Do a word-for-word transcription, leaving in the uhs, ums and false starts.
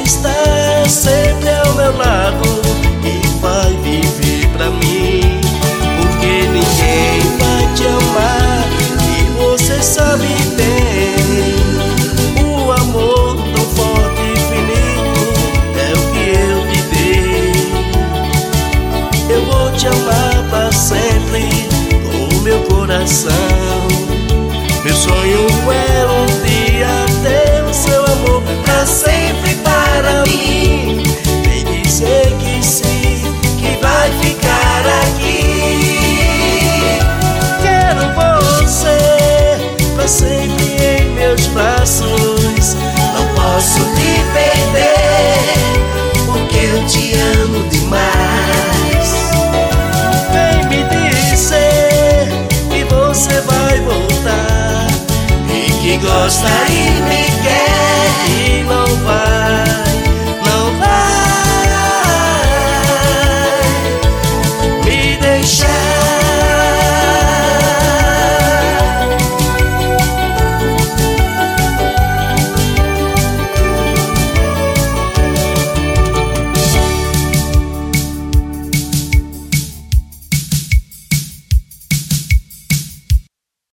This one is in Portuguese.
estar sempre ao meu lado e vai viver pra mim, porque ninguém vai te amar e você sabe bem. O amor tão forte e infinito é o que eu te dei. Eu vou te amar pra sempre com o meu coração. Meu sonho é um dia ter o seu amor pra sempre para mim. Vem dizer que sim, que vai ficar aqui. Quero você pra sempre em meus braços. Não posso te perder, porque eu te amo demais. Vem me dizer que você vai voltar e que gosta e me quer.